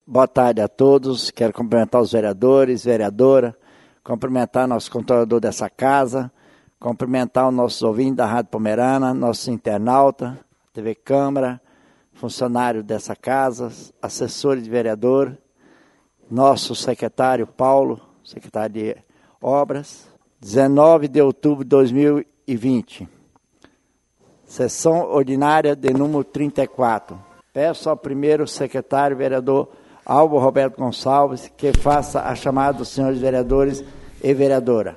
Boa tarde a todos. Quero cumprimentar os vereadores, vereadora, cumprimentar nosso controlador dessa casa, cumprimentar os nossos ouvintes da Rádio Pomerana, nossos internautas, TV Câmara, funcionário dessa casa, assessores de vereador, nosso secretário Paulo, secretário de Obras. 19 de outubro de 2020, sessão ordinária de número 34. Peço ao primeiro secretário, vereador Álvaro Roberto Gonçalves, que faça a chamada dos senhores vereadores e vereadora.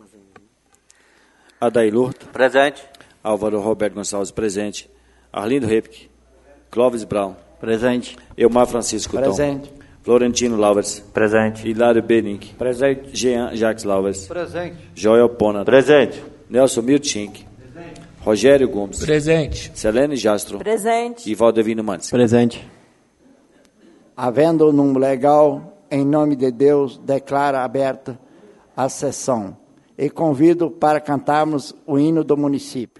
Adair Lurto. Presente. Álvaro Roberto Gonçalves, presente. Arlindo Repke. Clóvis Brown. Presente. Elmar Francisco Tom. Presente. Florentino Lauvers. Presente. Hilário Benink. Presente. Jean Jacques Lauvers. Presente. Joel Pona. Presente. Nelson Miltschink. Presente. Rogério Gomes. Presente. Selene Jastro. Presente. E Valdevino Mantes. Presente. Havendo o número legal, em nome de Deus, declara aberta a sessão e convido para cantarmos o hino do município.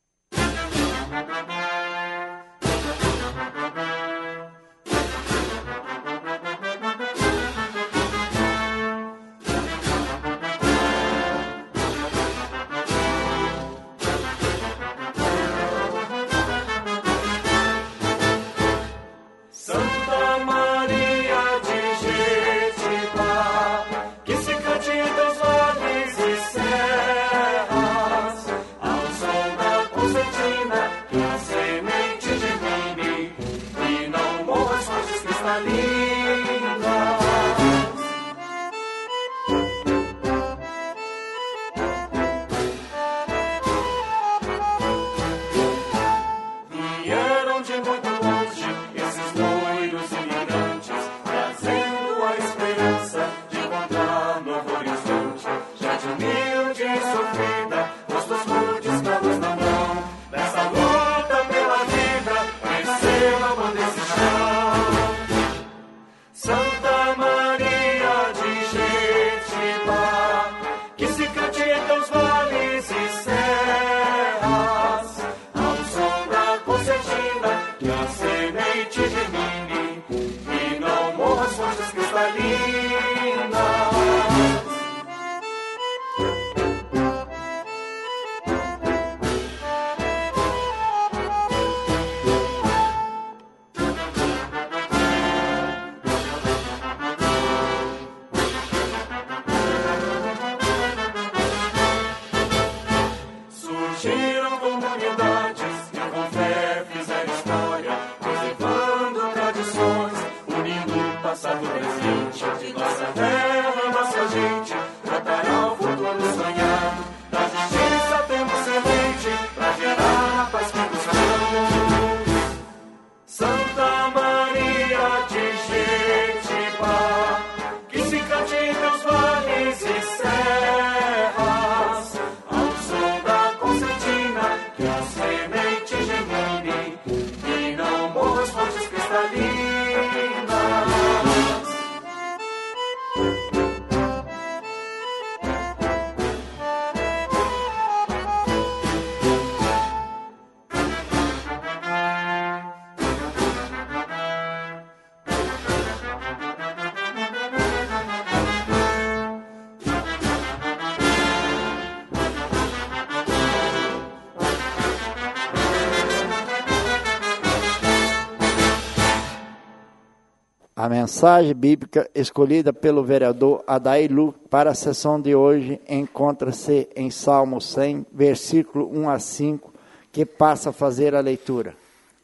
A mensagem bíblica escolhida pelo vereador Adair Lurto para a sessão de hoje encontra-se em Salmo 100, versículo 1 a 5, que passa a fazer a leitura.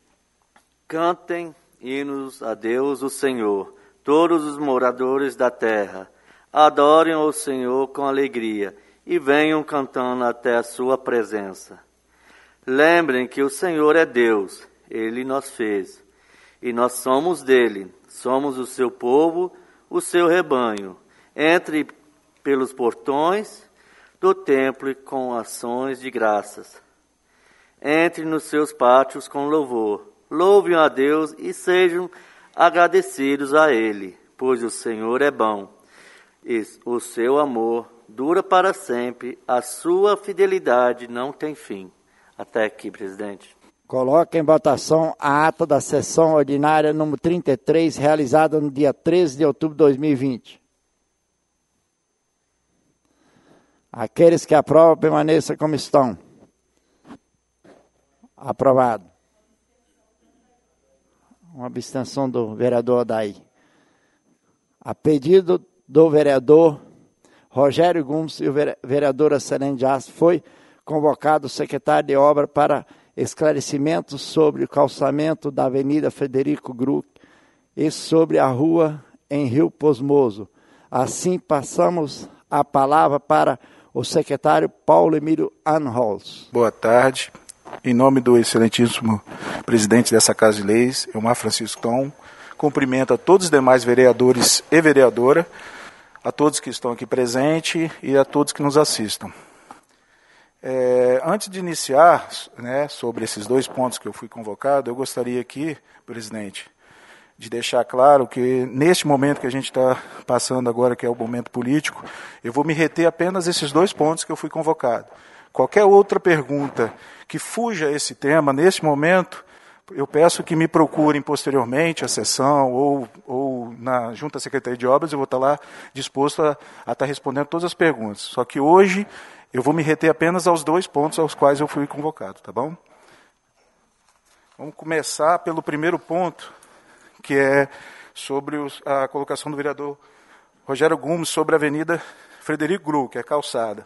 Cantem hinos a Deus, o Senhor, todos os moradores da terra. Adorem o Senhor com alegria e venham cantando até a sua presença. Lembrem que o Senhor é Deus, Ele nos fez, e nós somos dele. Somos o seu povo, o seu rebanho. Entre pelos portões do templo com ações de graças. Entre nos seus pátios com louvor. Louvem a Deus e sejam agradecidos a Ele, pois o Senhor é bom. E o seu amor dura para sempre, a sua fidelidade não tem fim. Até aqui, presidente. Coloca em votação a ata da sessão ordinária número 33, realizada no dia 13 de outubro de 2020. Aqueles que aprovam, permaneçam como estão. Aprovado. Uma abstenção do vereador Odaí. A pedido do vereador Rogério Gomes e o vereadora Selene de Astro, foi convocado o secretário de obra para esclarecimentos sobre o calçamento da Avenida Frederico Gruc e sobre a rua em Rio Posmoso. Assim, passamos a palavra para o secretário Paulo Emílio Anholz. Boa tarde. Em nome do excelentíssimo presidente dessa Casa de Leis, Elmar Francisco Tom, cumprimento a todos os demais vereadores e vereadora, a todos que estão aqui presentes e a todos que nos assistam. Antes de iniciar, né, sobre esses 2 pontos que eu fui convocado, eu gostaria aqui, presidente, de deixar claro que neste momento que a gente está passando agora, que é o momento político, eu vou me reter apenas esses 2 pontos que eu fui convocado. Qualquer outra pergunta que fuja a esse tema, neste momento, eu peço que me procurem posteriormente a sessão ou na Junta Secretaria de Obras, eu vou estar lá disposto a estar respondendo todas as perguntas. Só que hoje eu vou me reter apenas aos 2 pontos aos quais eu fui convocado, tá bom? Vamos começar pelo primeiro ponto, que é sobre a colocação do vereador Rogério Gomes sobre a Avenida Frederico Gruc, que é calçada.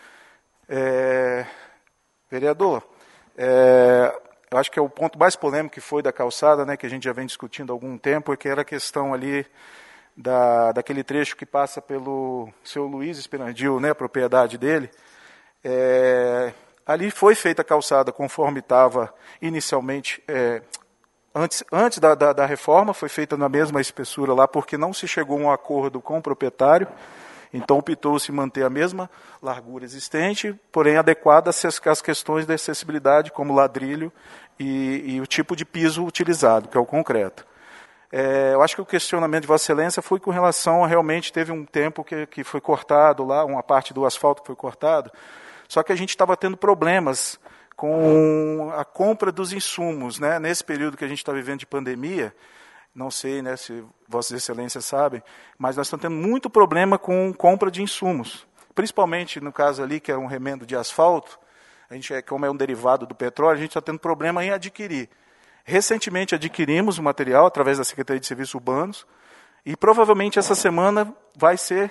Vereador, eu acho que é o ponto mais polêmico que foi da calçada, né, que a gente já vem discutindo há algum tempo, é que era a questão ali daquele trecho que passa pelo seu Luiz Esperandil, né, a propriedade dele. Ali foi feita a calçada conforme estava inicialmente, antes da reforma, foi feita na mesma espessura lá, porque não se chegou a um acordo com o proprietário. Então, optou-se manter a mesma largura existente, porém adequada às questões da acessibilidade, como ladrilho e o tipo de piso utilizado, que é o concreto. Eu acho que o questionamento de Vossa Excelência foi com relação a realmente teve um tempo que foi cortado lá, uma parte do asfalto que foi cortado, só que a gente estava tendo problemas com a compra dos insumos, né? Nesse período que a gente está vivendo de pandemia. Não sei, né, se Vossas Excelências sabem, mas nós estamos tendo muito problema com compra de insumos. Principalmente no caso ali, que é um remendo de asfalto, a gente, como é um derivado do petróleo, a gente está tendo problema em adquirir. Recentemente adquirimos o material através da Secretaria de Serviços Urbanos e provavelmente essa semana vai ser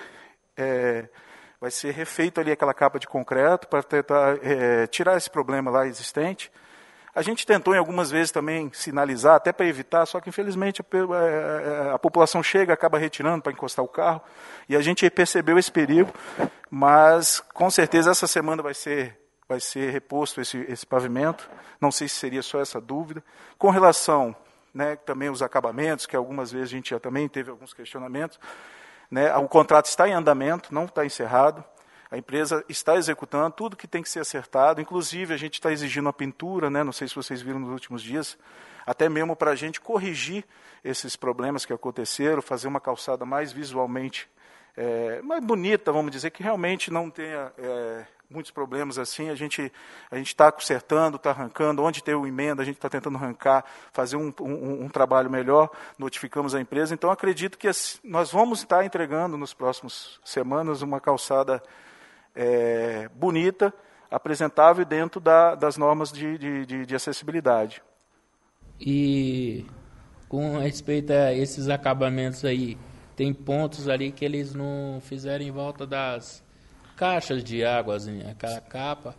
refeito ali aquela capa de concreto para tentar tirar esse problema lá existente. A gente tentou em algumas vezes também sinalizar, até para evitar, só que infelizmente a população chega, acaba retirando para encostar o carro, e a gente percebeu esse perigo, mas com certeza essa semana vai ser reposto esse pavimento, não sei se seria só essa dúvida. Com relação, né, também aos acabamentos, que algumas vezes a gente já também teve alguns questionamentos, né, o contrato está em andamento, não está encerrado. A empresa está executando tudo que tem que ser acertado, inclusive a gente está exigindo a pintura, né? Não sei se vocês viram nos últimos dias, até mesmo para a gente corrigir esses problemas que aconteceram, fazer uma calçada mais visualmente mais bonita, vamos dizer, que realmente não tenha muitos problemas assim. A gente está consertando, está arrancando, onde tem o emenda, a gente está tentando arrancar, fazer um trabalho melhor, notificamos a empresa. Então, acredito que nós vamos estar entregando nas próximas semanas uma calçada bonita, apresentável dentro das normas de acessibilidade. E com respeito a esses acabamentos aí, tem pontos ali que eles não fizeram em volta das caixas de água, assim, aquela capa,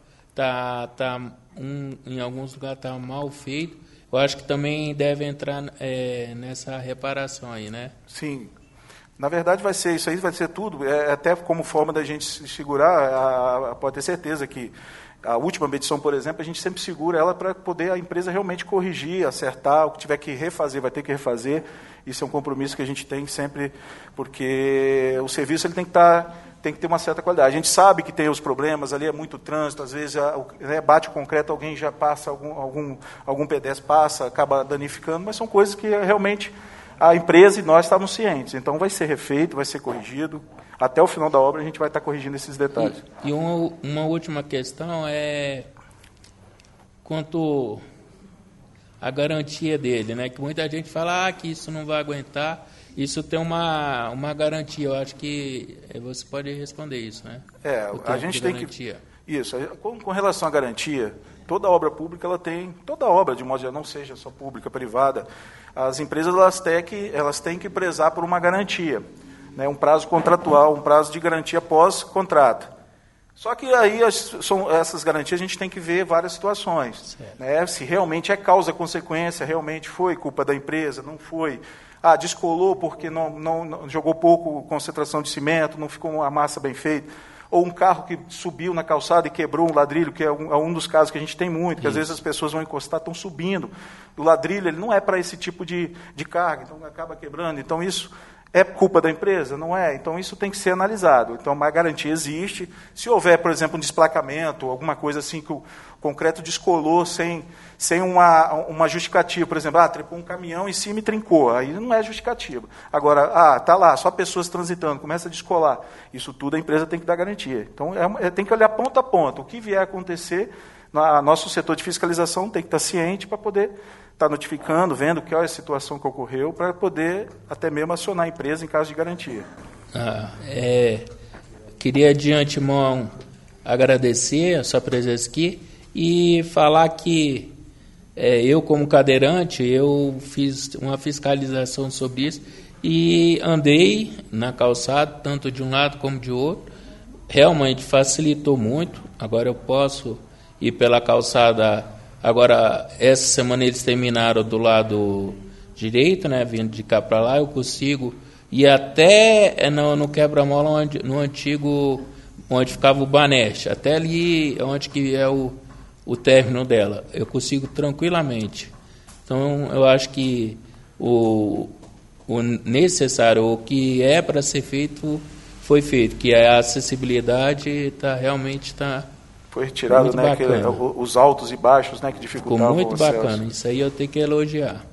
em alguns lugares está mal feito. Eu acho que também deve entrar nessa reparação aí, né? Sim. Na verdade, isso aí vai ser tudo, até como forma da gente se segurar, pode ter certeza que a última medição, por exemplo, a gente sempre segura ela para poder a empresa realmente corrigir, acertar, o que tiver que refazer, vai ter que refazer. Isso é um compromisso que a gente tem sempre, porque o serviço ele tem que ter uma certa qualidade. A gente sabe que tem os problemas, ali é muito trânsito, às vezes bate o concreto, alguém já passa, algum pedestre passa, acaba danificando, mas são coisas que realmente a empresa e nós estamos cientes. Então vai ser refeito, vai ser corrigido. Até o final da obra a gente vai estar corrigindo esses detalhes. E uma última questão é quanto a garantia dele, né? Que muita gente fala que isso não vai aguentar. Isso tem uma garantia. Eu acho que você pode responder isso, né? A gente tem que... Isso. Com relação à garantia, toda obra pública, toda obra, de modo geral, não seja só pública, privada, as empresas elas têm que prezar por uma garantia, né? Um prazo contratual, um prazo de garantia pós-contrato. Só que aí essas garantias a gente tem que ver várias situações, né? Se realmente é causa-consequência, realmente foi culpa da empresa, não foi... descolou porque não jogou pouco concentração de cimento, não ficou a massa bem feita. Ou um carro que subiu na calçada e quebrou um ladrilho, que é um dos casos que a gente tem muito, que às vezes as pessoas vão encostar, estão subindo. O ladrilho ele não é para esse tipo de carga, então acaba quebrando. Então isso é culpa da empresa? Não é. Então isso tem que ser analisado. Então uma garantia existe. Se houver, por exemplo, um desplacamento, alguma coisa assim que o concreto descolou sem uma justificativa, por exemplo, trepou um caminhão em cima e trincou, aí não é justificativa. Agora, está lá, só pessoas transitando, começa a descolar, isso tudo a empresa tem que dar garantia. Então, tem que olhar ponto a ponto, o que vier a acontecer, nosso setor de fiscalização tem que estar ciente para poder estar notificando, vendo qual é a situação que ocorreu, para poder até mesmo acionar a empresa em caso de garantia. Queria de antemão agradecer a sua presença aqui e falar que eu, como cadeirante, eu fiz uma fiscalização sobre isso e andei na calçada, tanto de um lado como de outro. Realmente facilitou muito. Agora eu posso ir pela calçada. Agora, essa semana eles terminaram do lado direito, né, vindo de cá para lá. Eu consigo ir até no quebra-mola, no antigo, onde ficava o Baneste, até ali onde que é o término dela, eu consigo tranquilamente. Então, eu acho que o necessário, o que é para ser feito, foi feito, que a acessibilidade realmente está foi retirado, né, os altos e baixos, né, que dificultavam. Ficou muito bacana, isso aí eu tenho que elogiar.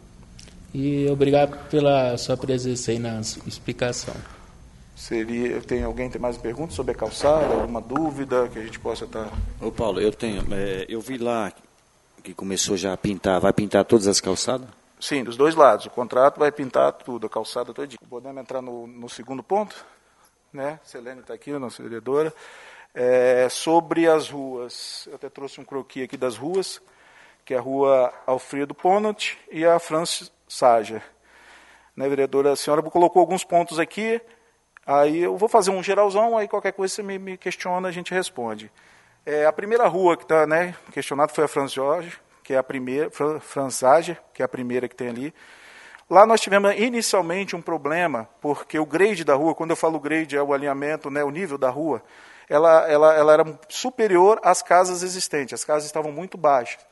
E obrigado pela sua presença aí na explicação. Alguém tem mais perguntas sobre a calçada, alguma dúvida que a gente possa estar... Ô Paulo, eu tenho. Eu vi lá que começou já a pintar. Vai pintar todas as calçadas? Sim, dos dois lados. O contrato vai pintar tudo, a calçada todinha. Podemos entrar no segundo ponto? Né? Selene está aqui, a nossa vereadora. Sobre as ruas, eu até trouxe um croquis aqui das ruas, que é a rua Alfredo Ponant e a Franz Sager. Né, vereadora, a senhora colocou alguns pontos aqui. Aí eu vou fazer um geralzão, aí qualquer coisa você me questiona, a gente responde. A primeira rua que está, né, questionada foi a Franz Jorge, que é a primeira, Franz Sager, que é a primeira que tem ali. Lá nós tivemos inicialmente um problema, porque o grade da rua, quando eu falo grade é o alinhamento, né, o nível da rua, ela era superior às casas existentes, as casas estavam muito baixas.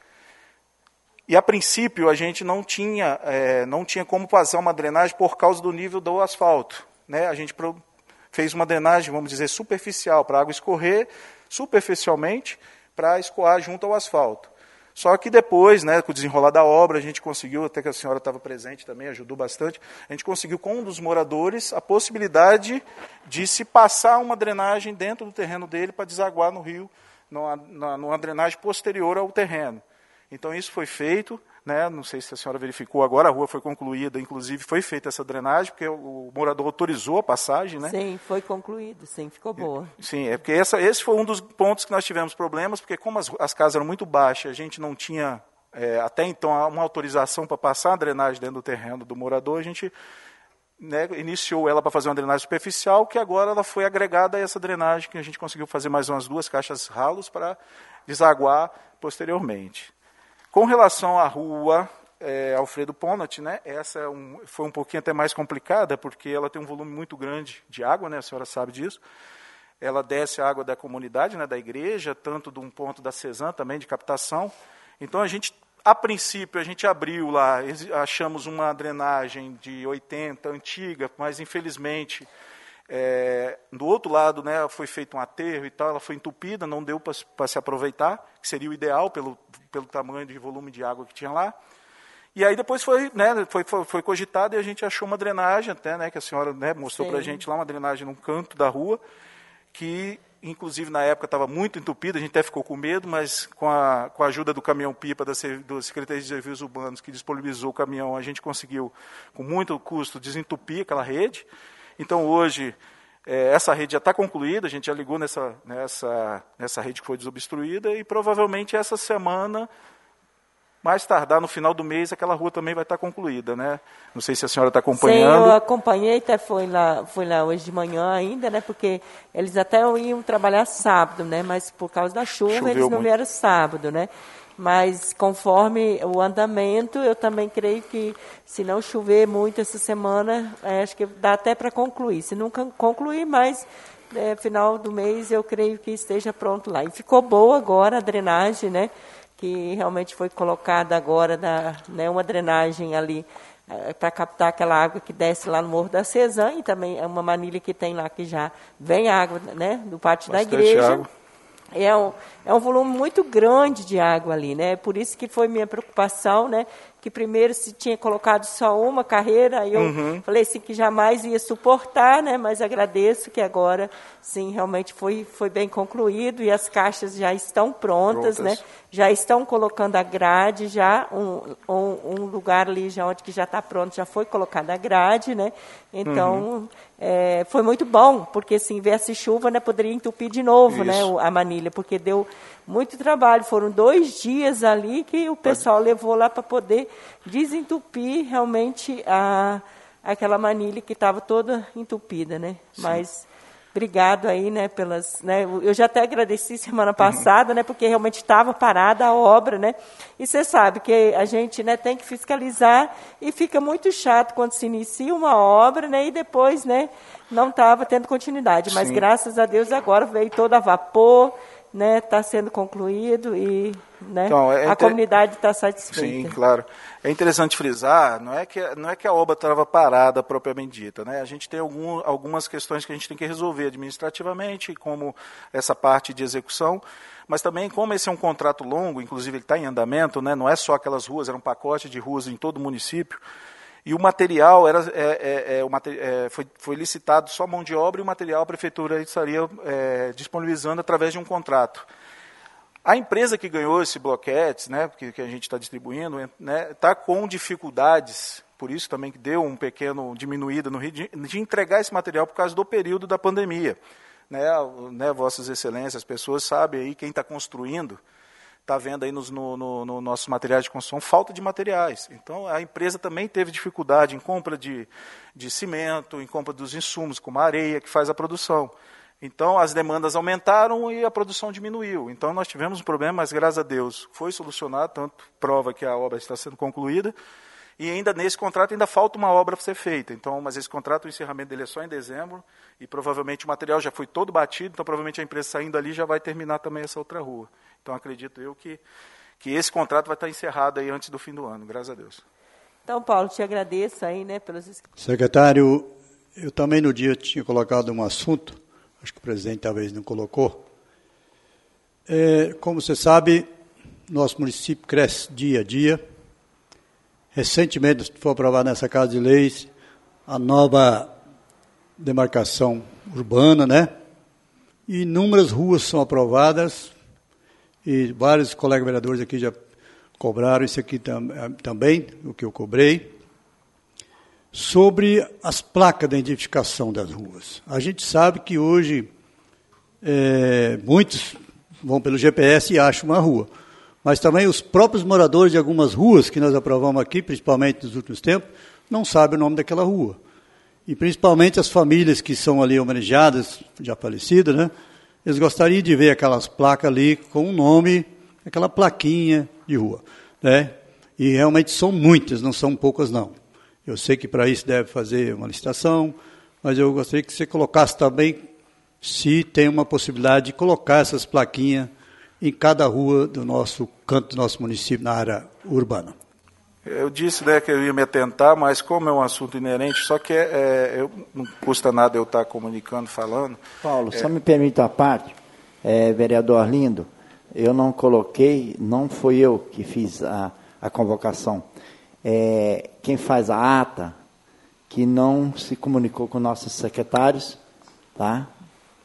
E a princípio a gente não tinha como passar uma drenagem por causa do nível do asfalto. Né? A gente fez uma drenagem, vamos dizer, superficial, para a água escorrer superficialmente, para escoar junto ao asfalto. Só que depois, né, com o desenrolar da obra, a gente conseguiu, até que a senhora estava presente também, ajudou bastante, a gente conseguiu com um dos moradores a possibilidade de se passar uma drenagem dentro do terreno dele para desaguar no rio, numa drenagem posterior ao terreno. Então isso foi feito, né, não sei se a senhora verificou agora, a rua foi concluída, inclusive foi feita essa drenagem, porque o morador autorizou a passagem. Né? Sim, foi concluído, sim, ficou boa. Sim, porque esse foi um dos pontos que nós tivemos problemas, porque como as casas eram muito baixas, a gente não tinha até então uma autorização para passar a drenagem dentro do terreno do morador, a gente, né, iniciou ela para fazer uma drenagem superficial, que agora ela foi agregada a essa drenagem, que a gente conseguiu fazer mais umas 2 caixas ralos para desaguar posteriormente. Com relação à rua Alfredo Ponant, né, essa foi um pouquinho até mais complicada, porque ela tem um volume muito grande de água, né, a senhora sabe disso. Ela desce a água da comunidade, né, da igreja, tanto de um ponto da Cezan também, de captação. Então, a princípio, a gente abriu lá, achamos uma drenagem de 80, antiga, mas infelizmente, do outro lado, né, foi feito um aterro e tal, ela foi entupida, não deu para se aproveitar, que seria o ideal pelo tamanho de volume de água que tinha lá. E aí depois foi cogitado e a gente achou uma drenagem até, né, que a senhora, né, mostrou para a gente lá, uma drenagem num canto da rua, que inclusive na época estava muito entupida, a gente até ficou com medo, mas com a ajuda do caminhão-pipa da Secretaria de Serviços Urbanos, que disponibilizou o caminhão, a gente conseguiu, com muito custo, desentupir aquela rede. Então, hoje, essa rede já está concluída, a gente já ligou nessa rede que foi desobstruída, e provavelmente essa semana, mais tardar no final do mês, aquela rua também vai estar concluída, né? Não sei se a senhora está acompanhando. Sim, eu acompanhei, até fui lá hoje de manhã ainda, né? Porque eles até iam trabalhar sábado, né? Mas por causa da chuva, Choveu eles não muito. vieram sábado, né? Mas conforme o andamento, eu também creio que se não chover muito essa semana, acho que dá até para concluir. Se não concluir, mas final do mês eu creio que esteja pronto lá. E ficou boa agora a drenagem, né? Que realmente foi colocada agora, uma drenagem ali para captar aquela água que desce lá no Morro da Cezã, e também é uma manilha que tem lá que já vem água, né, do pátio Bastante da igreja. água. É um volume muito grande de água ali, né? Por isso que foi minha preocupação, né? Que primeiro se tinha colocado só uma carreira, aí eu falei assim que jamais ia suportar, né? Mas agradeço que agora, sim, realmente foi bem concluído e as caixas já estão prontas, né? Já estão colocando a grade, já um lugar ali já onde que já está pronto, já foi colocada a grade, né? Então, foi muito bom, porque se viesse chuva, né, poderia entupir de novo, né, a manilha, porque deu muito trabalho. Foram 2 dias ali que o pessoal levou lá para poder desentupir realmente aquela manilha que estava toda entupida, né? Sim. Mas obrigado aí, né, eu já até agradeci semana passada, né, porque realmente estava parada a obra, né? E você sabe que a gente, né, tem que fiscalizar e fica muito chato quando se inicia uma obra, né, e depois, né, não estava tendo continuidade. Mas graças a Deus agora veio todo a vapor, né, está sendo concluído e, né, então, a comunidade está satisfeita. Sim, claro. É interessante frisar, não é que a obra estava parada propriamente dita, né? A gente tem algumas questões que a gente tem que resolver administrativamente, como essa parte de execução, mas também como esse é um contrato longo, inclusive ele está em andamento, né? Não é só aquelas ruas, era um pacote de ruas em todo o município. E o material foi licitado só mão de obra, e o material a prefeitura estaria disponibilizando através de um contrato. A empresa que ganhou esse bloquete, né, que a gente está distribuindo, né, está com dificuldades, por isso também que deu um pequeno diminuída no rio, de entregar esse material por causa do período da pandemia. Né, Vossas Excelências, as pessoas sabem aí, quem está construindo, está vendo aí no nossos materiais de construção falta de materiais. Então, a empresa também teve dificuldade em compra de cimento, em compra dos insumos, como a areia, que faz a produção. Então, as demandas aumentaram e a produção diminuiu. Então, nós tivemos um problema, mas, graças a Deus, foi solucionado, tanto prova que a obra está sendo concluída, e ainda nesse contrato ainda falta uma obra para ser feita. Então, mas esse contrato, o encerramento dele é só em dezembro, e provavelmente o material já foi todo batido, então provavelmente a empresa saindo ali já vai terminar também essa outra rua. Então, acredito eu que esse contrato vai estar encerrado aí antes do fim do ano, graças a Deus. Então, Paulo, te agradeço aí, né, pelos... Secretário, eu também no dia tinha colocado um assunto, acho que o presidente talvez não colocou. Como você sabe, nosso município cresce dia a dia. Recentemente foi aprovada nessa Casa de Leis a nova demarcação urbana, né? E inúmeras ruas são aprovadas, e vários colegas vereadores aqui já cobraram isso aqui também, o que eu cobrei, sobre as placas de identificação das ruas. A gente sabe que hoje muitos vão pelo GPS e acham uma rua, mas também os próprios moradores de algumas ruas que nós aprovamos aqui, principalmente nos últimos tempos, não sabem o nome daquela rua. E principalmente as famílias que são ali homenageadas, já falecidas, né? Eles gostariam de ver aquelas placas ali com o nome, aquela plaquinha de rua, né? E realmente são muitas, não são poucas não. Eu sei que para isso deve fazer uma licitação, mas eu gostaria que você colocasse também, se tem uma possibilidade de colocar essas plaquinhas em cada rua do nosso canto do nosso município, na área urbana. Eu disse, né, que eu ia me atentar, mas como é um assunto inerente, só que não custa nada eu estar comunicando, falando. Paulo, só me permita a parte, vereador Arlindo, eu não coloquei, não fui eu que fiz a convocação. Quem faz a ata, que não se comunicou com nossos secretários, tá?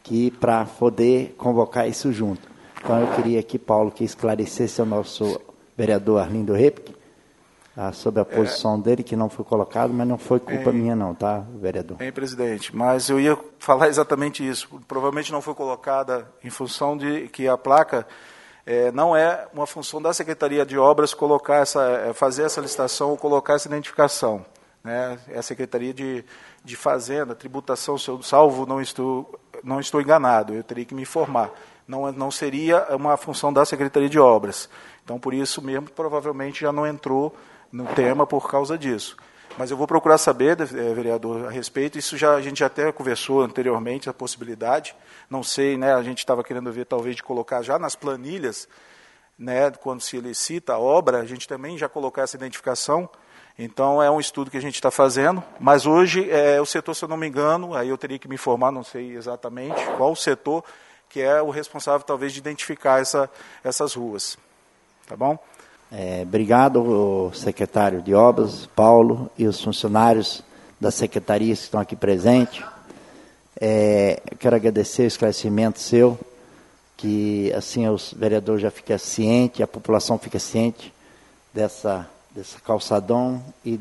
para poder convocar isso junto. Então eu queria que Paulo que esclarecesse ao nosso vereador Arlindo Repic sobre a posição dele, que não foi colocado, mas não foi culpa minha não, tá, vereador? Presidente, mas eu ia falar exatamente isso. Provavelmente não foi colocada em função de que a placa não é uma função da Secretaria de Obras fazer essa licitação ou colocar essa identificação. Né? É a Secretaria de Fazenda, Tributação, salvo não estou enganado, eu teria que me informar. Não seria uma função da Secretaria de Obras. Então, por isso mesmo, provavelmente já não entrou no tema por causa disso. Mas eu vou procurar saber, vereador, a respeito. Isso a gente já até conversou anteriormente, a possibilidade. Não sei, né, a gente estava querendo ver, talvez, de colocar já nas planilhas, né, quando se licita a obra, a gente também já colocar essa identificação. Então, é um estudo que a gente está fazendo. Mas hoje, o setor, se eu não me engano, aí eu teria que me informar, não sei exatamente qual o setor que é o responsável, talvez, de identificar essas ruas. Tá bom? Obrigado, o secretário de Obras, Paulo, e os funcionários da secretaria que estão aqui presentes. Quero agradecer o esclarecimento seu, que assim os vereadores já ficam cientes, a população fica ciente desse calçadão e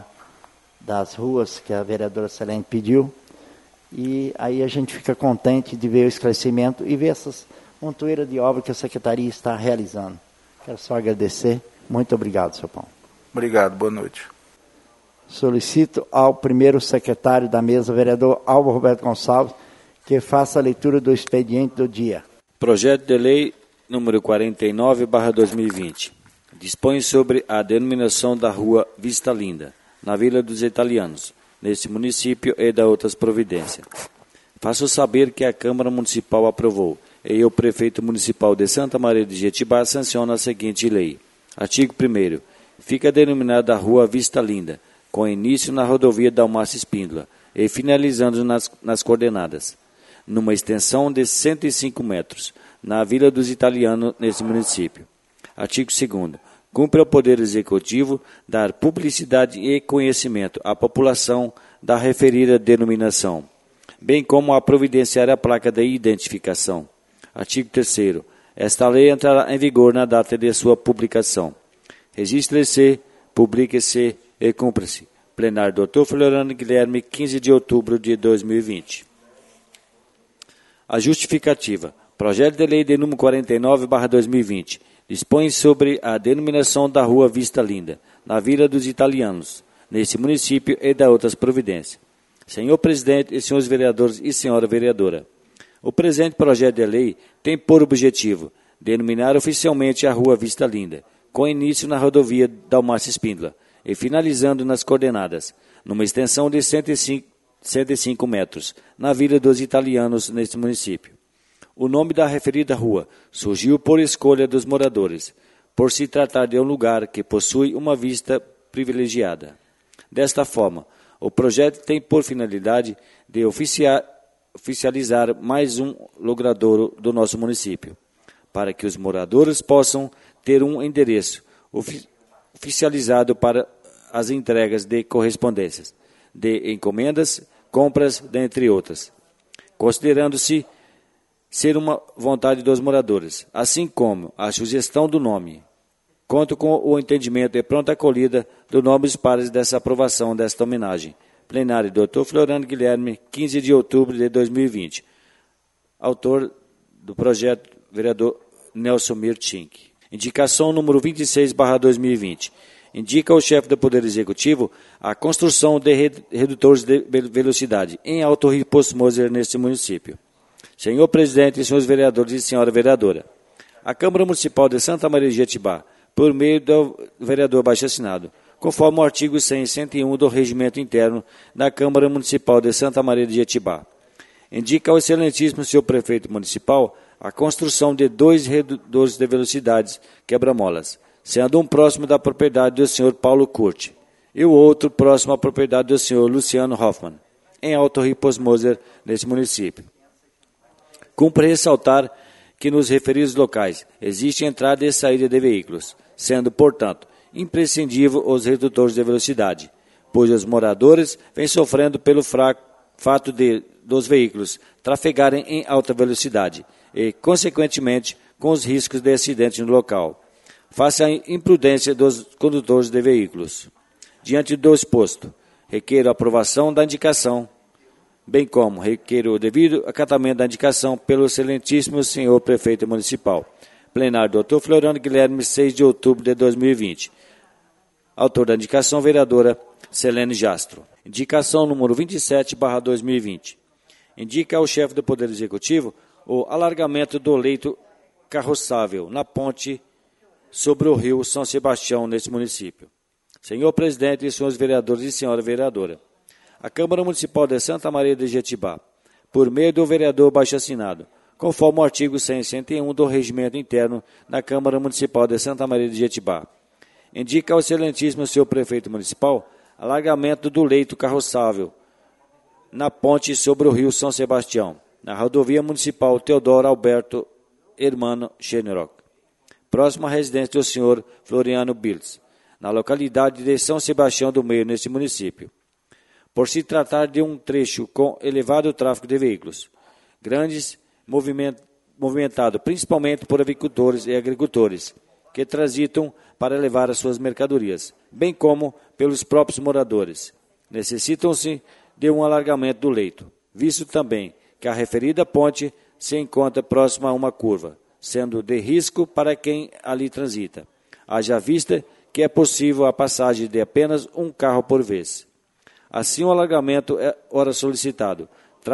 das ruas que a vereadora Selene pediu. E aí a gente fica contente de ver o esclarecimento e ver essas montoeiras de obra que a secretaria está realizando. Quero só agradecer. Muito obrigado, senhor Paulo. Obrigado, boa noite. Solicito ao primeiro secretário da mesa, vereador Álvaro Roberto Gonçalves, que faça a leitura do expediente do dia. Projeto de lei número 49/2020. Dispõe sobre a denominação da rua Vista Linda, na Vila dos Italianos, neste município e da outras providências. Faço saber que a Câmara Municipal aprovou e o Prefeito Municipal de Santa Maria de Jetibá sanciona a seguinte lei. Artigo 1º. Fica denominada a Rua Vista Linda, com início na rodovia Dalmácio Espíndola e finalizando nas coordenadas, numa extensão de 105 metros, na Vila dos Italianos, neste município. Artigo 2º. Cumpre ao Poder Executivo dar publicidade e conhecimento à população da referida denominação, bem como a providenciar a placa de identificação. Artigo 3º. Esta lei entrará em vigor na data de sua publicação. Registre-se, publique-se e cumpra-se. Plenário Dr. Floriano Guilherme, 15 de outubro de 2020. A justificativa. Projeto de lei de número 49/2020. Dispõe sobre a denominação da Rua Vista Linda, na Vila dos Italianos, neste município e da outras providências. Senhor presidente e senhores vereadores e senhora vereadora, o presente projeto de lei tem por objetivo denominar oficialmente a Rua Vista Linda, com início na rodovia Dalmácio Espíndola e finalizando nas coordenadas, numa extensão de 105 metros, na Vila dos Italianos, neste município. O nome da referida rua surgiu por escolha dos moradores, por se tratar de um lugar que possui uma vista privilegiada. Desta forma, o projeto tem por finalidade de oficializar mais um logradouro do nosso município, para que os moradores possam ter um endereço oficializado para as entregas de correspondências, de encomendas, compras, dentre outras, considerando-se ser uma vontade dos moradores, assim como a sugestão do nome. Conto com o entendimento e pronta acolhida do nobres pares dessa aprovação desta homenagem. Plenário Dr. Floriano Guilherme, 15 de outubro de 2020. Autor do projeto, vereador Nelson Mirtink. Indicação número 26/2020. Indica ao chefe do Poder Executivo a construção de redutores de velocidade em Alto Rio Poço Moser, neste município. Senhor presidente e senhores vereadores e senhora vereadora, a Câmara Municipal de Santa Maria de Jetibá, por meio do vereador abaixo-assinado, conforme o artigo 100 e 101 do Regimento Interno da Câmara Municipal de Santa Maria de Jetibá, indica ao excelentíssimo senhor prefeito municipal a construção de 2 redutores de velocidades quebra-molas, sendo um próximo da propriedade do senhor Paulo Curti e o outro próximo à propriedade do senhor Luciano Hoffmann, em Alto Rio Poço Moser, neste município. Cumpre ressaltar que nos referidos locais existe entrada e saída de veículos, sendo, portanto, imprescindível os redutores de velocidade, pois os moradores vêm sofrendo pelo fato de, dos veículos trafegarem em alta velocidade e, consequentemente, com os riscos de acidente no local, face à imprudência dos condutores de veículos. Diante do exposto, requeiro a aprovação da indicação, bem como requeiro o devido acatamento da indicação pelo excelentíssimo senhor prefeito municipal. Plenário, Dr. Floriano Guilherme, 6 de outubro de 2020. Autor da indicação, vereadora Selene Jastro. Indicação número 27/2020. Indica ao chefe do Poder Executivo o alargamento do leito carroçável na ponte sobre o rio São Sebastião, neste município. Senhor presidente e senhores vereadores e senhora vereadora, a Câmara Municipal de Santa Maria de Jetibá, por meio do vereador baixo-assinado, conforme o artigo 161 do Regimento Interno da Câmara Municipal de Santa Maria de Jetibá, indica ao excelentíssimo senhor prefeito municipal alargamento do leito carroçável na ponte sobre o rio São Sebastião, na rodovia municipal Teodoro Alberto Hermano Schenerock, próximo à residência do senhor Floriano Biltz, na localidade de São Sebastião do Meio, neste município. Por se tratar de um trecho com elevado tráfego de veículos, grandes, movimentado principalmente por avicultores e agricultores, que transitam para levar as suas mercadorias, bem como pelos próprios moradores. Necessitam-se de um alargamento do leito, visto também que a referida ponte se encontra próxima a uma curva, sendo de risco para quem ali transita, haja vista que é possível a passagem de apenas um carro por vez. Assim, o alargamento é ora solicitado,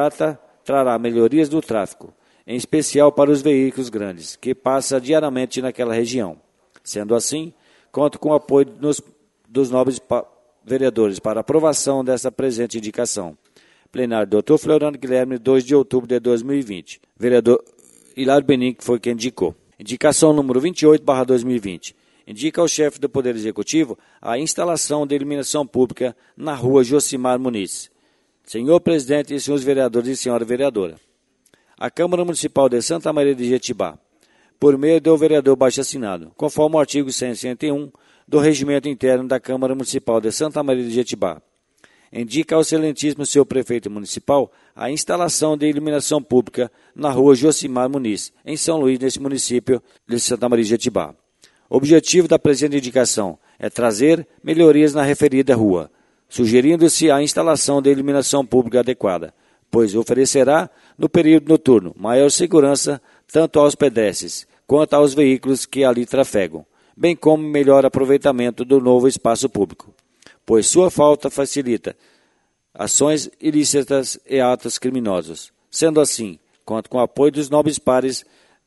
trará melhorias do tráfego, em especial para os veículos grandes, que passam diariamente naquela região. Sendo assim, conto com o apoio dos nobres vereadores para aprovação dessa presente indicação. Plenário, Dr. Floriano Guilherme, 2 de outubro de 2020. Vereador Hilário Benin, que foi quem indicou. Indicação número 28/2020. Indica ao chefe do Poder Executivo a instalação de iluminação pública na rua Josimar Muniz. Senhor presidente e senhores vereadores e senhora vereadora, a Câmara Municipal de Santa Maria de Jetibá, por meio do vereador baixo-assinado, conforme o artigo 161 do Regimento Interno da Câmara Municipal de Santa Maria de Jetibá, indica ao excelentíssimo senhor prefeito municipal a instalação de iluminação pública na rua Josimar Muniz, em São Luís, neste município de Santa Maria de Jetibá. O objetivo da presente indicação é trazer melhorias na referida rua, sugerindo-se a instalação de iluminação pública adequada, pois oferecerá, no período noturno, maior segurança tanto aos pedestres quanto aos veículos que ali trafegam, bem como melhor aproveitamento do novo espaço público, pois sua falta facilita ações ilícitas e atos criminosos. Sendo assim, conto com o apoio dos nobres pares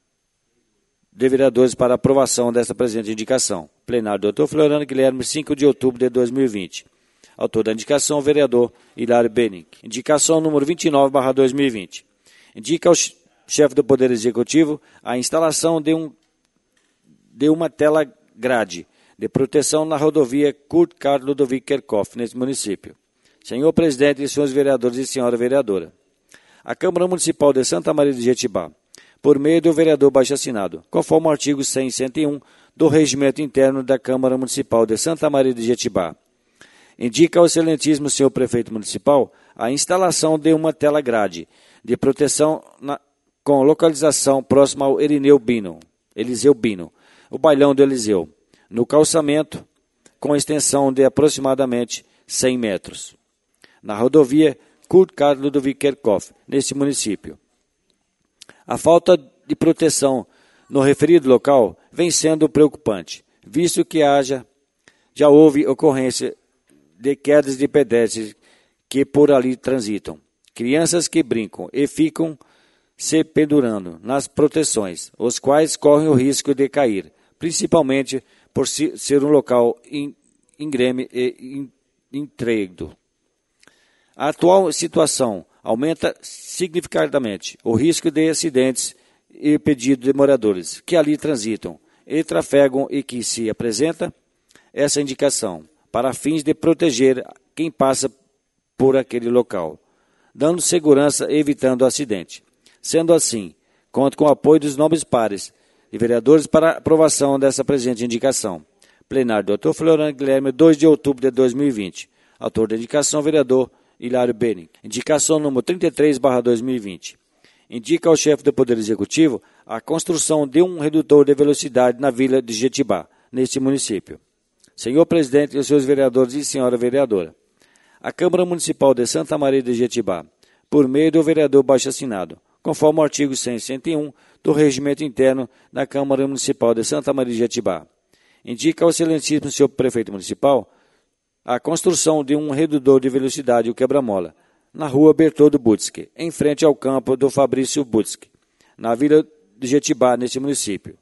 de vereadores para aprovação desta presente indicação. Plenário, Dr. Floriano Guilherme, 5 de outubro de 2020. Autor da indicação, vereador Hilário Benin. Indicação número 29/2020. Indica ao chefe do Poder Executivo a instalação de uma tela grade de proteção na rodovia Kurt Karl Ludwig Kerkhoff, neste município. Senhor presidente e senhores vereadores e senhora vereadora, a Câmara Municipal de Santa Maria de Jetibá, por meio do vereador baixo-assinado, conforme o artigo 101 do Regimento Interno da Câmara Municipal de Santa Maria de Jetibá, indica ao excelentíssimo senhor prefeito municipal a instalação de uma tela grade de proteção com localização próxima ao Eliseu Bino, o bailão do Eliseu, no calçamento com extensão de aproximadamente 100 metros, na rodovia Kurt Karl Ludwig Kerkhoff, neste município. A falta de proteção no referido local vem sendo preocupante, visto que já houve ocorrência de quedas de pedestres que por ali transitam, crianças que brincam e ficam se pendurando nas proteções, os quais correm o risco de cair, principalmente por ser um local íngreme e intrépido. A atual situação aumenta significativamente o risco de acidentes e pedido de moradores que ali transitam e trafegam e que se apresenta essa indicação para fins de proteger quem passa por aquele local, dando segurança e evitando acidente. Sendo assim, conto com o apoio dos nobres pares e vereadores para aprovação dessa presente indicação. Plenário, Dr. Floriano Guilherme, 2 de outubro de 2020. Autor da indicação, vereador Hilário Benning. Indicação número 33/2020. Indica ao chefe do Poder Executivo a construção de um redutor de velocidade na vila de Jetibá, neste município. Senhor presidente e os seus vereadores e senhora vereadora, a Câmara Municipal de Santa Maria de Jetibá, por meio do vereador baixo-assinado, conforme o artigo 101 do Regimento Interno da Câmara Municipal de Santa Maria de Jetibá, indica ao excelentíssimo senhor prefeito municipal a construção de um redutor de velocidade, o quebra-mola, na rua Bertoldo Butzke, em frente ao campo do Fabrício Butzke, na vila de Jetibá, neste município.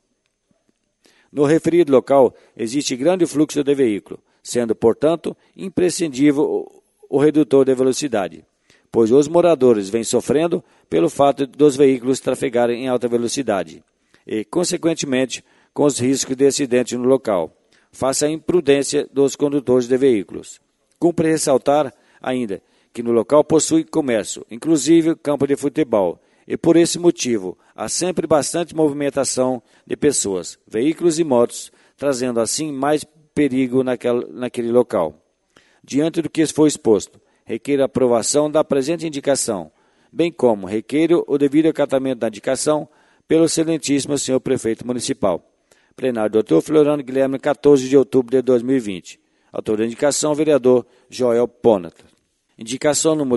No referido local, existe grande fluxo de veículo, sendo, portanto, imprescindível o redutor de velocidade, pois os moradores vêm sofrendo pelo fato dos veículos trafegarem em alta velocidade e, consequentemente, com os riscos de acidente no local, face à imprudência dos condutores de veículos. Cumpre ressaltar ainda que no local possui comércio, inclusive campo de futebol, e por esse motivo há sempre bastante movimentação de pessoas, veículos e motos, trazendo assim mais perigo naquele local. Diante do que foi exposto, requer a aprovação da presente indicação, bem como requer o devido acatamento da indicação pelo excelentíssimo senhor prefeito municipal. Plenário Dr. Floriano Guilherme, 14 de outubro de 2020. Autor da indicação, vereador Joel Ponat. Indicação número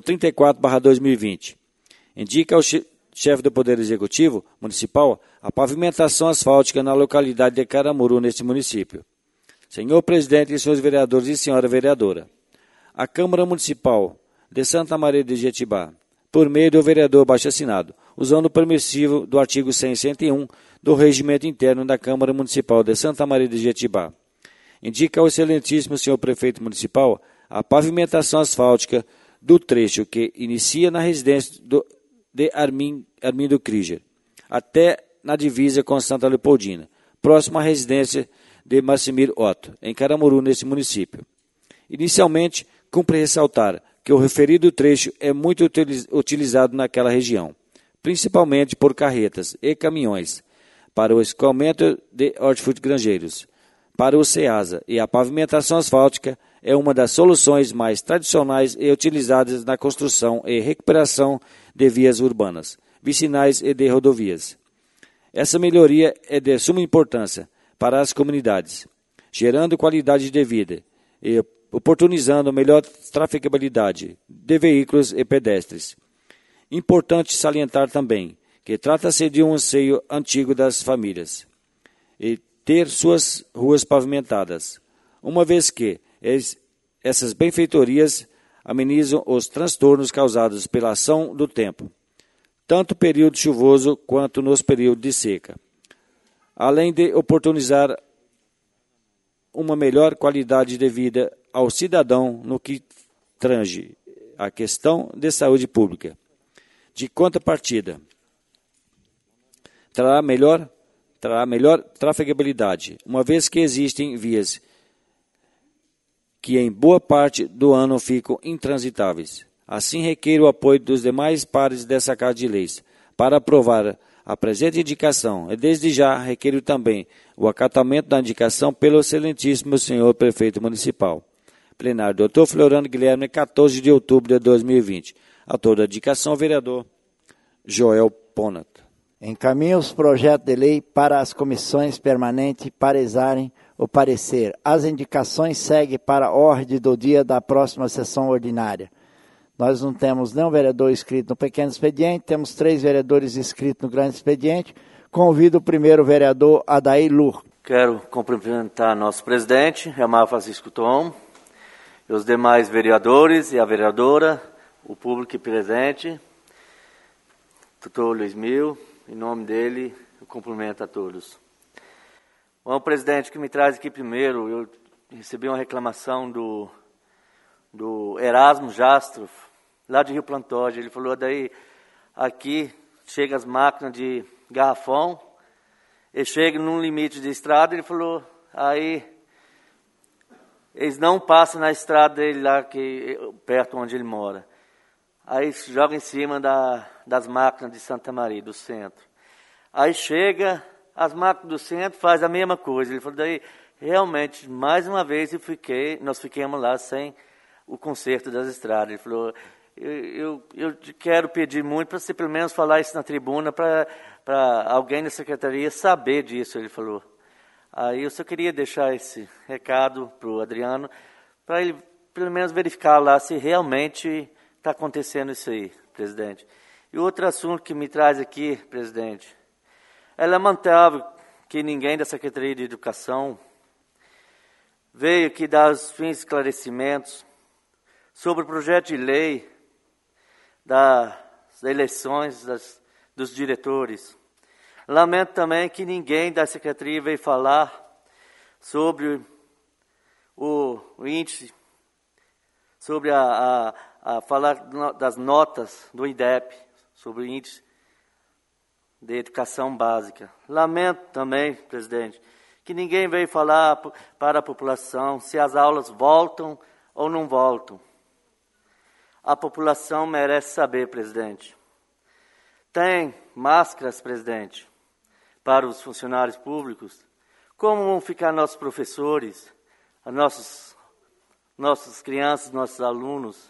34/2020. Indica ao chefe do Poder Executivo Municipal a pavimentação asfáltica na localidade de Caramuru, neste município. Senhor presidente e senhores vereadores e senhora vereadora, a Câmara Municipal de Santa Maria de Jetibá, por meio do vereador baixo-assinado, usando o permissivo do artigo 101 do Regimento Interno da Câmara Municipal de Santa Maria de Jetibá, indica ao excelentíssimo senhor prefeito municipal a pavimentação asfáltica do trecho que inicia na residência de Armindo Krieger, até na divisa com Santa Leopoldina, próximo à residência de Marcimir Otto, em Caramuru, neste município. Inicialmente, cumpre ressaltar que o referido trecho é muito utilizado naquela região, principalmente por carretas e caminhões, para o escoamento de hortifrutigranjeiros, para o SEASA, e a pavimentação asfáltica é uma das soluções mais tradicionais e utilizadas na construção e recuperação de vias urbanas, vicinais e de rodovias. Essa melhoria é de suma importância para as comunidades, gerando qualidade de vida e oportunizando melhor trafegabilidade de veículos e pedestres. Importante salientar também que trata-se de um anseio antigo das famílias e ter suas ruas pavimentadas, uma vez que essas benfeitorias amenizam os transtornos causados pela ação do tempo, tanto período chuvoso quanto nos períodos de seca, além de oportunizar uma melhor qualidade de vida ao cidadão no que tange a questão de saúde pública. De contrapartida, trará melhor trafegabilidade, uma vez que existem vias que em boa parte do ano ficam intransitáveis. Assim, requer o apoio dos demais pares dessa Casa de Leis para aprovar a presente indicação e, desde já, requer também o acatamento da indicação pelo excelentíssimo senhor prefeito municipal. Plenário Dr. Floriano Guilherme, 14 de outubro de 2020. Autor da indicação, vereador Joel Ponat. Encaminha os projetos de lei para as comissões permanentes para exarem o parecer. As indicações seguem para a ordem do dia da próxima sessão ordinária. Nós não temos nenhum vereador inscrito no pequeno expediente, temos 3 vereadores inscritos no grande expediente. Convido o primeiro vereador, Adair Lur. Quero cumprimentar nosso presidente, Elmar Francisco Tom, e os demais vereadores e a vereadora, o público presente, doutor Luiz Mil, em nome dele, eu cumprimento a todos. Bom, presidente, o que me traz aqui primeiro, eu recebi uma reclamação do Erasmo Jastro, lá de Rio Plantódio. Ele falou, daí aqui chega as máquinas de garrafão, e chega num limite de estrada, ele falou, aí eles não passam na estrada dele lá, perto onde ele mora. Aí joga em cima das máquinas de Santa Maria, do centro. Aí chega, as máquinas do centro faz a mesma coisa. Ele falou, daí realmente, mais uma vez nós ficamos lá sem o conserto das estradas. Ele falou, eu quero pedir muito para você pelo menos falar isso na tribuna, para alguém da secretaria saber disso, ele falou. Aí eu só queria deixar esse recado para o Adriano, para ele pelo menos verificar lá se realmente está acontecendo isso aí, presidente. E outro assunto que me traz aqui, presidente, é lamentável que ninguém da Secretaria de Educação veio aqui dar os fins esclarecimentos sobre o projeto de lei das eleições dos diretores. Lamento também que ninguém da Secretaria veio falar sobre o índice, sobre falar das notas do INDEP, sobre o índice de educação básica. Lamento também, presidente, que ninguém veio falar para a população se as aulas voltam ou não voltam. A população merece saber, presidente. Tem máscaras, presidente, para os funcionários públicos? Como vão ficar nossos professores, nossas crianças, nossos alunos?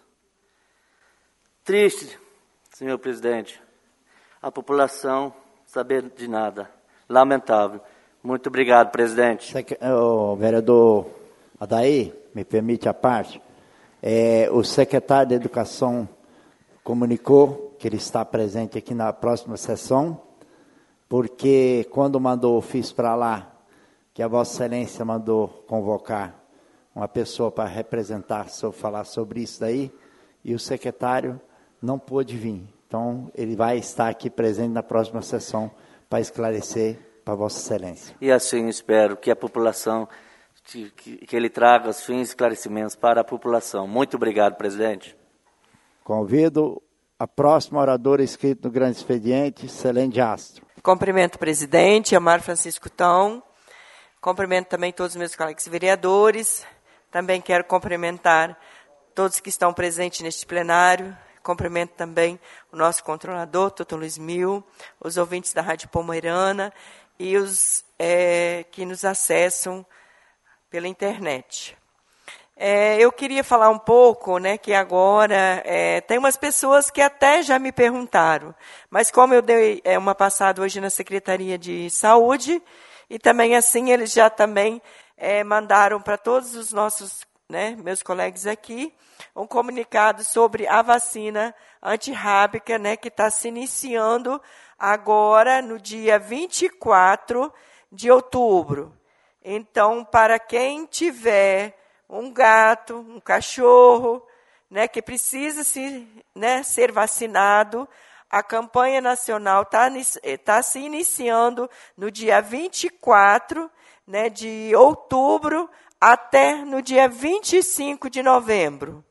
Triste, senhor presidente, a população saber de nada. Lamentável. Muito obrigado, presidente. O vereador Adair, me permite a parte. O secretário de Educação comunicou que ele está presente aqui na próxima sessão, porque quando mandou o ofício para lá, que a Vossa Excelência mandou convocar uma pessoa para representar, falar sobre isso daí, e o secretário não pôde vir. Então, ele vai estar aqui presente na próxima sessão para esclarecer para Vossa Excelência. E assim espero que a população, que ele traga os fins esclarecimentos para a população. Muito obrigado, presidente. Convido a próxima oradora inscrita no grande expediente, Celene Astro. Cumprimento o presidente, Amar Francisco Tão. Cumprimento também todos os meus colegas vereadores. Também quero cumprimentar todos que estão presentes neste plenário. Cumprimento também o nosso controlador, Dr. Luiz Mil, os ouvintes da Rádio Pomerana e os que nos acessam pela internet. Eu queria falar um pouco, né, que agora tem umas pessoas que até já me perguntaram, mas como eu dei uma passada hoje na Secretaria de Saúde, e também assim eles já também mandaram para todos os nossos, né, meus colegas aqui, um comunicado sobre a vacina antirrábica, né, que está se iniciando agora no dia 24 de outubro. Então, para quem tiver um gato, um cachorro, né, que precisa ser vacinado, a campanha nacional tá se iniciando no dia 24, né, de outubro até no dia 25 de novembro.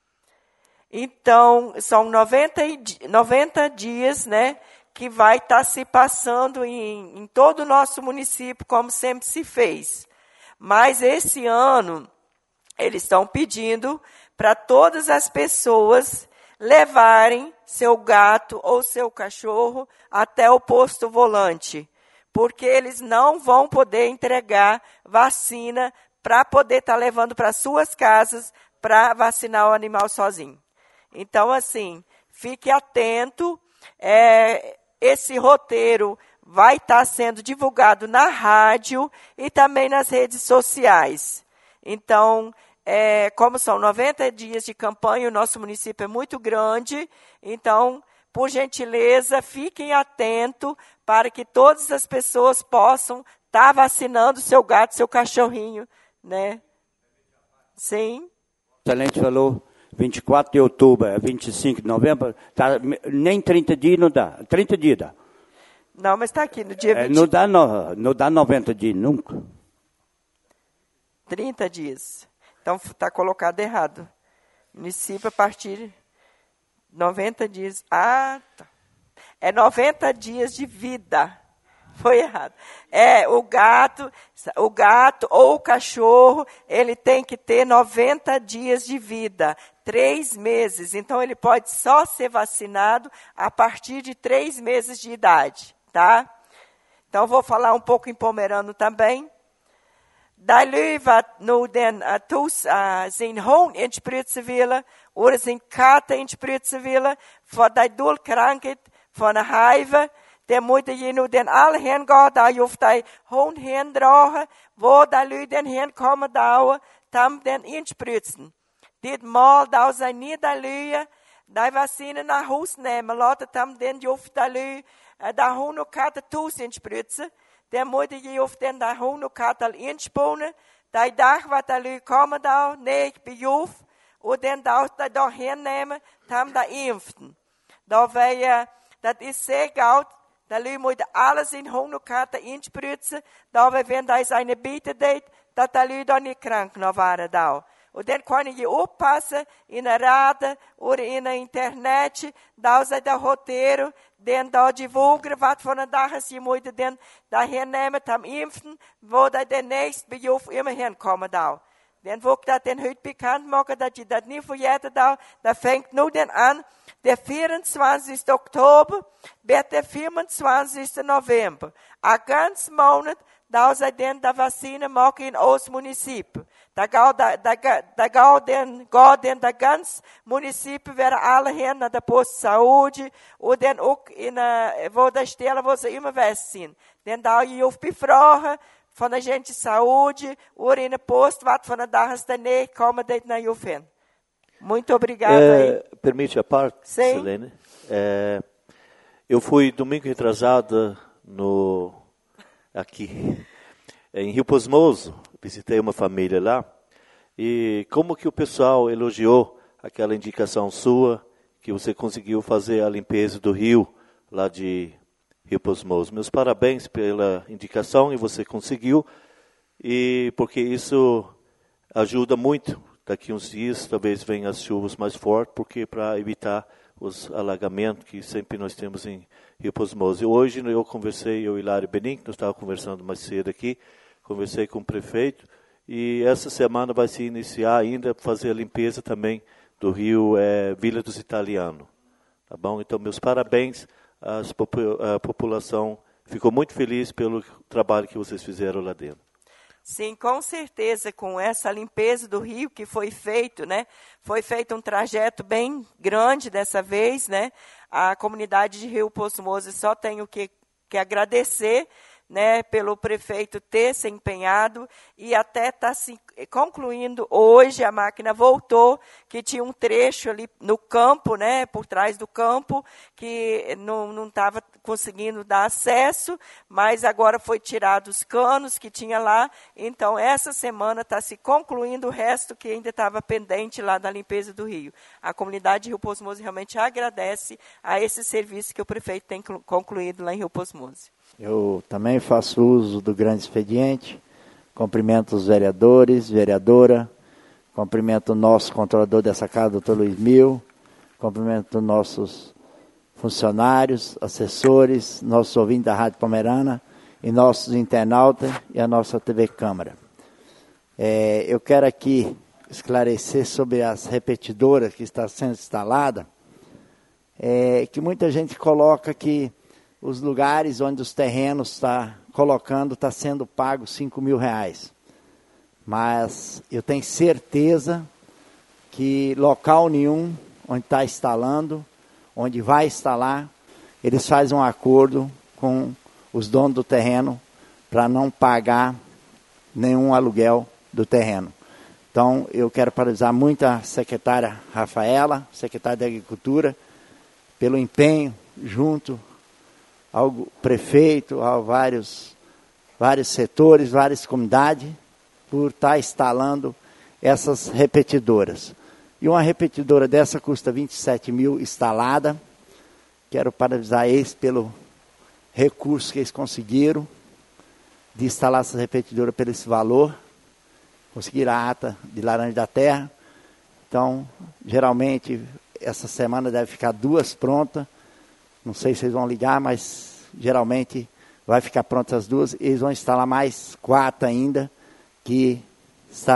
Então, são 90 dias, né, que vai estar se passando em todo o nosso município, como sempre se fez. Mas esse ano, eles estão pedindo para todas as pessoas levarem seu gato ou seu cachorro até o posto volante, porque eles não vão poder entregar vacina para poder estar levando para suas casas para vacinar o animal sozinho. Então, assim, fique atento, esse roteiro vai estar sendo divulgado na rádio e também nas redes sociais. Então, como são 90 dias de campanha, o nosso município é muito grande, então, por gentileza, fiquem atentos para que todas as pessoas possam estar vacinando seu gato, seu cachorrinho, né? Sim. O excelente falou 24 de outubro, 25 de novembro, nem 30 dias não dá. 30 dias dá. Não, mas está aqui no dia 20. Não dá 90 dias nunca. 30 dias. Então, está colocado errado. Município a partir de 90 dias. Ah, tá. É 90 dias de vida. Foi errado. O gato ou o cachorro, ele tem que ter 90 dias de vida, 3 meses. Então, ele pode só ser vacinado a partir de 3 meses de idade, tá? Então, vou falar um pouco em pomerano também. de lui wat nu den zijn hoon insprutsen willen, oder zijn kater insprutsen willen, voor die doelkrankheid van de HIV, der moet je nu den al heen gaan, daar je hoeft die hoon heen dragen, waar die lui den heen komen douwen, tam den insprutsen. Dit maal daar zijn niet die lui, die vaccine naar huis nemen, laten tam den je hoeft die lui, daar hoon ook kater toes insprutsen. Dan moet je of den daar hoon ook al insponen. Die dag wat er lui komen daar, nee, ik ben jof. En dan daar heen nemen, dan daar impfen. Dat is zeer goud. Dat lui moet alles in hoon ook insprutsen. Dat we, wenn hij zijn bieten deed, dat de lui dan niet krank nog waren daar. En dan kan je oppassen in een raad of in een internetje. Daar zijn de hotelen. Dan daar divulgeren wat van een dag is. Je moet dan daarheen nemen, tam impfen. Waar dat de nächste Bejof immer hinkommen daar. Dan wil ik dat den heute bekannt maken, dat je dat niet vergeten daar. Dat fängt nu dan aan. De 24. oktober bis de 25. november. A ganz Monat, daar zij dan de vaccine maken in ons municipio. Da gaat den de gans municipio werden alle heen naar de post saúde, en dan ook in waar de stellen waar ze immer west zijn. Dan daar je hoeft bevragen van de gente saúde, ou in de post wat van de dag is daarna komen dit naar je heen. Muito obrigado. Permite a parte, Selene? Eu fui domingo retrasado aqui em Rio Posmoso, visitei uma família lá, e como que o pessoal elogiou aquela indicação sua, que você conseguiu fazer a limpeza do rio lá de Rio Posmoso. Meus parabéns pela indicação, e você conseguiu, e porque isso ajuda muito. Daqui uns dias talvez venham as chuvas mais fortes, porque para evitar os alagamentos que sempre nós temos em Rio Posmoso. E hoje eu conversei, eu e Hilário Benin, que nós estávamos conversando mais cedo aqui, conversei com o prefeito, e essa semana vai se iniciar ainda fazer a limpeza também do rio Vila dos Italianos. Tá bom? Então, meus parabéns, a população ficou muito feliz pelo trabalho que vocês fizeram lá dentro. Sim, com certeza, com essa limpeza do rio que foi feito, né? Foi feito um trajeto bem grande dessa vez, né? A comunidade de Rio Posmoso só tem o que agradecer, né, pelo prefeito ter se empenhado, e até está se concluindo hoje, a máquina voltou, que tinha um trecho ali no campo, né, por trás do campo, que não estava conseguindo dar acesso, mas agora foi tirado os canos que tinha lá, então essa semana está se concluindo o resto que ainda estava pendente lá da limpeza do rio. A comunidade de Rio Posmoso realmente agradece a esse serviço que o prefeito tem concluído lá em Rio Posmoso. Eu também faço uso do grande expediente, cumprimento os vereadores, vereadora, cumprimento o nosso controlador dessa casa, doutor Luiz Mil, cumprimento nossos funcionários, assessores, nossos ouvintes da Rádio Pomerana e nossos internautas e a nossa TV Câmara. Eu quero aqui esclarecer sobre as repetidoras que estão sendo instaladas, que muita gente coloca que os lugares onde os terrenos está colocando está sendo pago R$5.000. Mas eu tenho certeza que local nenhum onde está instalando, onde vai instalar, eles fazem um acordo com os donos do terreno para não pagar nenhum aluguel do terreno. Então, eu quero parabenizar muito a secretária Rafaela, secretária da Agricultura, pelo empenho junto ao prefeito, a vários setores, várias comunidades, por estar instalando essas repetidoras. E uma repetidora dessa custa R$27.000 instalada. Quero parabenizar eles pelo recurso que eles conseguiram de instalar essa repetidora por esse valor. Conseguiram a ata de Laranja da Terra. Então, geralmente, essa semana deve ficar 2 prontas. Não sei se eles vão ligar, mas geralmente vai ficar prontas as 2. Eles vão instalar mais 4 ainda, que está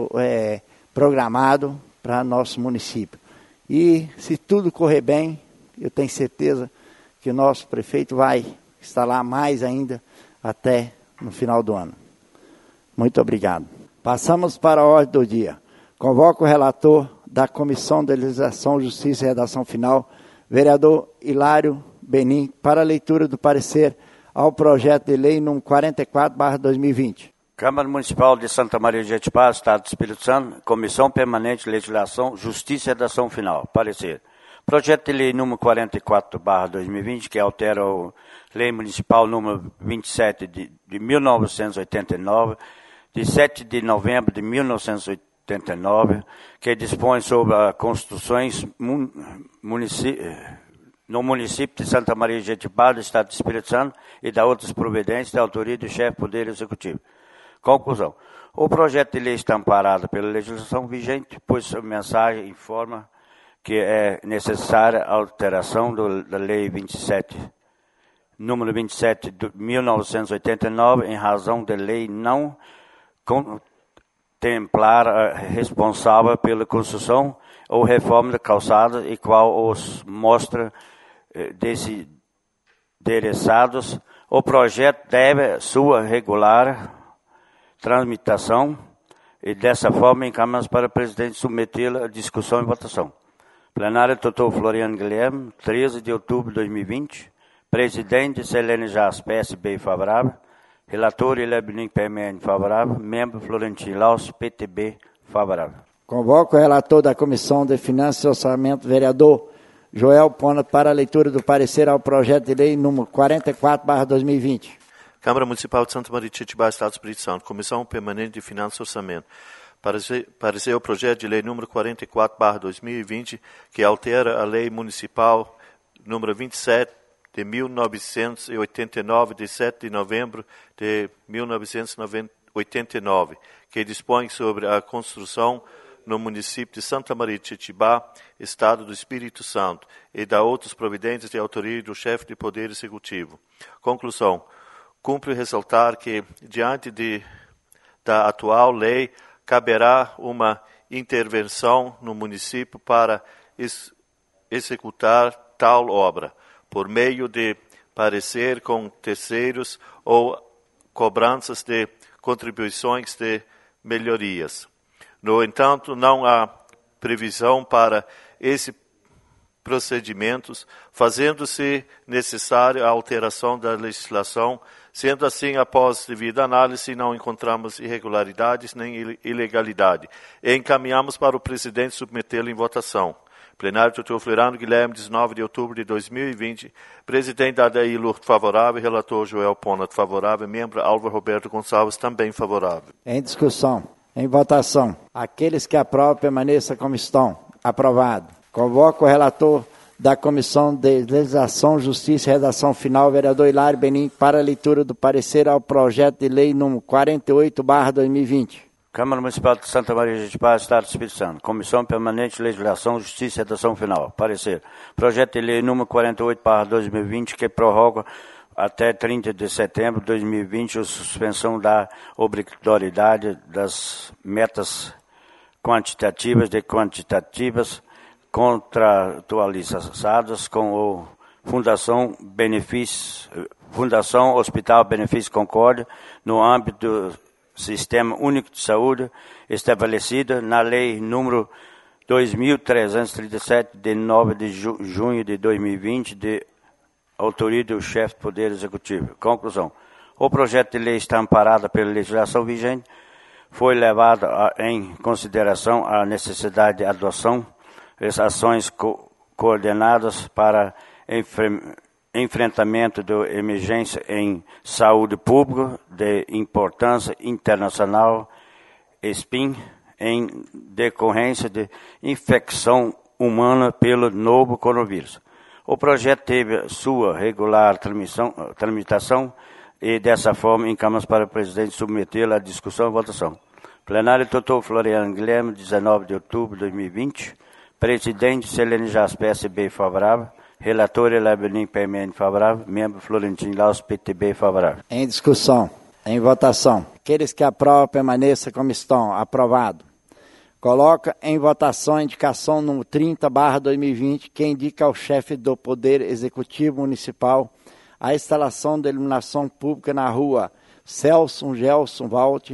programado para nosso município. E se tudo correr bem, eu tenho certeza que o nosso prefeito vai instalar mais ainda até no final do ano. Muito obrigado. Passamos para a ordem do dia. Convoco o relator da Comissão de Legislação, Justiça e Redação Final, vereador Hilário Benim, para a leitura do parecer ao projeto de lei número 44/2020. Câmara Municipal de Santa Maria de Jetibá, Estado do Espírito Santo, Comissão Permanente de Legislação, Justiça e Redação Final. Parecer. Projeto de lei número 44/2020, que altera a Lei Municipal número 27 de 1989, de 7 de novembro de 1989, que dispõe sobre as construções no município de Santa Maria de Jetibá, do Estado do Espírito Santo, e da outras providências da autoria do chefe do Poder Executivo. Conclusão. O projeto de lei está amparado pela legislação vigente, pois sua mensagem informa que é necessária a alteração da Lei 27, número 27 de 1989, em razão da lei não contemplar responsável pela construção ou reforma da calçada, e qual os mostra desinteressados. O projeto deve sua regular tramitação e, dessa forma, encaminhamos para o presidente submetê-la à discussão e votação. Plenário, Dr. Floriano Guilherme, 13 de outubro de 2020. Presidente, Selene Jas, PSB, favorável. Relator, Hilário PMN, favorável. Membro, Florentino Laus, PTB, favorável. Convoco o relator da Comissão de Finanças e Orçamento, vereador Joel Pona, para a leitura do parecer ao projeto de lei número 44/2020. Câmara Municipal de Santa Maria de Jetibá, Estado do Espírito Santo, Comissão Permanente de Finanças e Orçamento. Parecer o projeto de lei número 44/2020, que altera a Lei Municipal número 27 de 1989, de 7 de novembro de 1989, que dispõe sobre a construção no município de Santa Maria de Jetibá, Estado do Espírito Santo, e da outras providências de autoria do chefe de Poder Executivo. Conclusão. Cumpre ressaltar que, diante da atual lei, caberá uma intervenção no município para executar tal obra, por meio de parecer com terceiros ou cobranças de contribuições de melhorias. No entanto, não há previsão para esse procedimentos, fazendo-se necessária a alteração da legislação. Sendo assim, após devida análise, não encontramos irregularidades nem ilegalidade. E encaminhamos para o presidente submetê-lo em votação. Plenário, Dr. Floriano Guilherme, 19 de outubro de 2020. Presidente Adair Lourdes, favorável. Relator Joel Pona, favorável. Membro Álvaro Roberto Gonçalves, também favorável. Em discussão. Em votação. Aqueles que aprovam, permaneçam como estão. Aprovado. Convoco o relator da Comissão de Legislação, Justiça e Redação Final, vereador Hilário Benim, para a leitura do parecer ao projeto de lei número 48/2020. Câmara Municipal de Santa Maria de Jetibá, Estado do Espírito Santo. Comissão Permanente de Legislação, Justiça e Redação Final. Parecer. Projeto de lei número 48/2020, que prorroga até 30 de setembro de 2020 a suspensão da obrigatoriedade das metas quantitativas e quantitativas contratualizadas com a Fundação Hospital Benefício Concórdia, no âmbito do Sistema Único de Saúde, estabelecida na Lei número 2.337, de 9 de junho de 2020, de autoria do chefe do Poder Executivo. Conclusão. O projeto de lei está amparado pela legislação vigente, foi levado em consideração a necessidade de adoção das ações coordenadas para enfrentamento da emergência em saúde pública de importância internacional, SPIN, em decorrência de infecção humana pelo novo coronavírus. O projeto teve sua regular tramitação e, dessa forma, encaminhamos para o presidente submetê-la à discussão e votação. Plenário, Dr. Floriano Guilherme, 19 de outubro de 2020. Presidente, Selene Jas, PSB, favorável. Relator, Hilário PMN, favorável. Membro, Florentino Laus, PTB, favorável. Em discussão. Em votação. Aqueles que aprovam, permaneçam como estão. Aprovado. Coloca em votação a indicação número 30/2020, que indica ao chefe do Poder Executivo Municipal a instalação de iluminação pública na rua Celso Gelson Valte,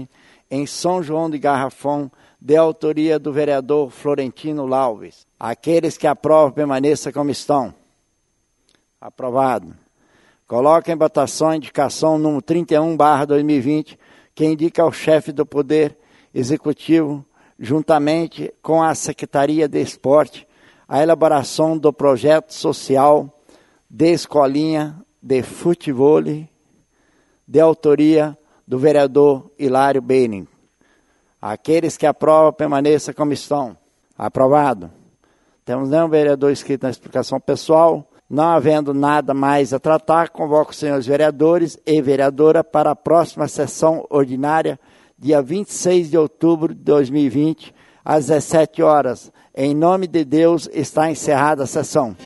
em São João de Garrafão, de autoria do vereador Florentino Lauves. Aqueles que aprovam, permaneçam como estão. Aprovado. Coloca em votação a indicação número 31/2020, que indica ao chefe do Poder Executivo, juntamente com a Secretaria de Esporte, a elaboração do projeto social de escolinha de futebol, de autoria do vereador Hilário Beining. Aqueles que aprovam, permaneçam como estão. Aprovado. Temos nenhum vereador inscrito na explicação pessoal. Não havendo nada mais a tratar, convoco os senhores vereadores e vereadora para a próxima sessão ordinária, dia 26 de outubro de 2020, às 17 horas. Em nome de Deus, está encerrada a sessão.